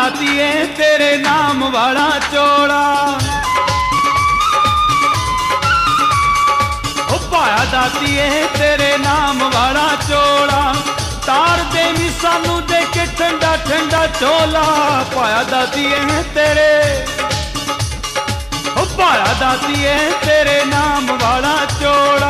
दातिए तेरे नाम वाला चोड़ा, ओ पाया दातिए तेरे नाम वाला चोड़ा, तार देवी सानू दे के ठंडा ठंडा चोला, पाया दातिए तेरे, ओ पाया दातिए तेरे नाम वाला चोड़ा।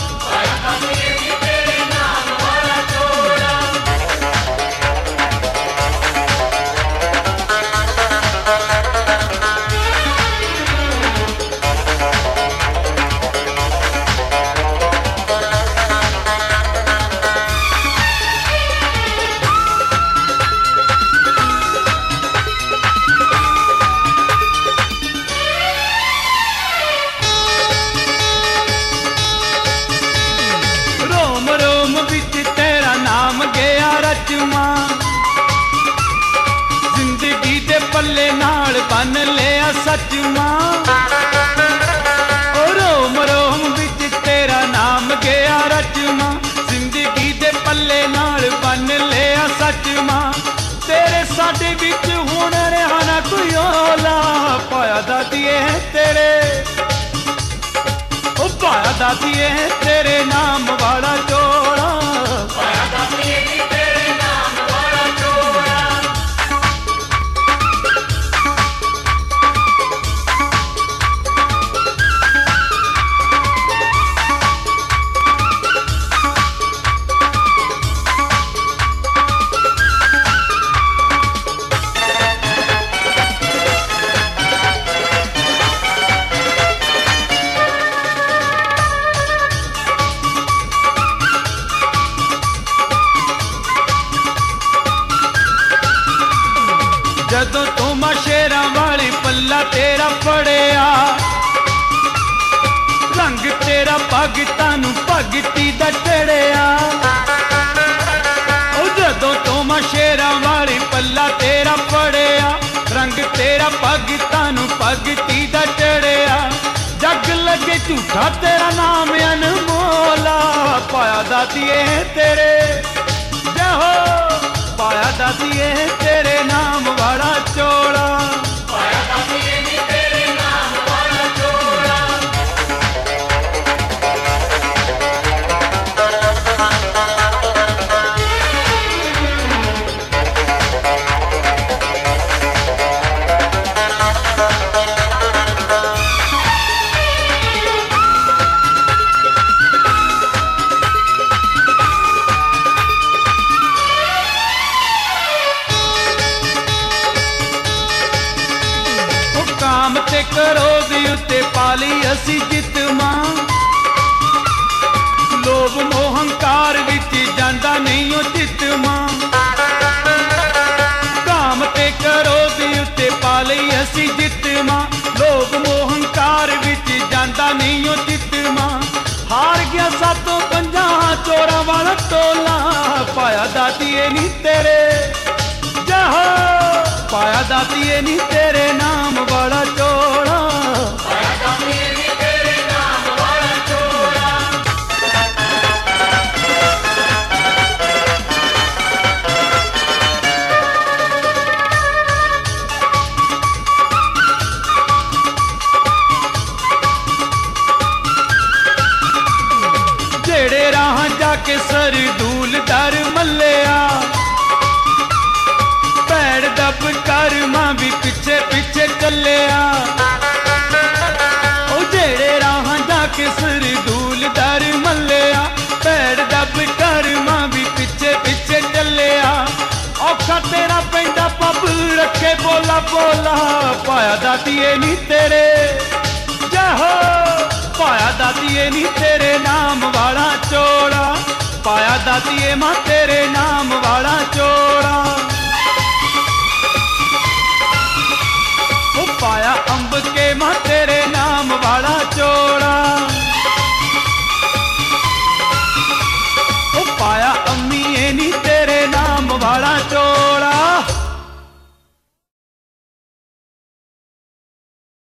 जिंदगी दे पल्ले नाल बन लिया सच मां, रोम रोम विच तेरा नाम गया रच मां, जिंदगी दे पल्ले नाल बन लिया सच मां, तेरे साडे विच हुण रहा ना कोई ओला, पाया दातिए तेरे, ओ पाया दातिए तेरे नाम वाला चोड़ा, पाया दातिए तेरे नाम वाला चोड़ा। जदों तो मां शेरां वाली पल्ला तेरा फड़िया, रंग तेरा भगतां नूं भगती दा चढ़िया, जदों तो मां शेरां वाली पल्ला तेरा फड़िया, रंग तेरा भगतां नूं भगती दा चढ़िया, जग लगे झूठा तेरा नाम अनमोला, पाया दातिए तेरे जय हो, पाया दातिए तेरे नाम वाला चोड़ा, पाया दातिए नी तेरे नाम वाला चोड़ा। काम ते क्रोध उत्ते पाली असी जित मां, लोभ मोह हंकार विच जांदा नहीं ओ चित मां, काम ते क्रोध उत्ते पाली असी जित मां, लोभ मोह हंकार विच जांदा नहीं ओ चित मां, हार गया सातों पंजां चोरां वाला टोला, पाया दातिए नी तेरे जय हो, पाया दातिए नी तेरे नाम वाला चोड़ा, पाया दातिए नी तेरे नाम वाला चोड़ा। जेड़े राह जाके सरदूल दर मल्लिया, पैड़ दब कर मां भी पिछे पिछे चलिया, ओ जेड़े राह जाके सरदूल दर मल्लिया, पैड़ दब कर मां भी पिछे पिछे चलिया, औखा तेरा पैंदा पब रखे बोला बोला, पाया दातिए नी तेरे जय हो, पाया दातिए नी तेरे नाम वाला चोड़ा, पाया दातिए मां तेरे नाम वाला चोड़ा, पाया अंब के माते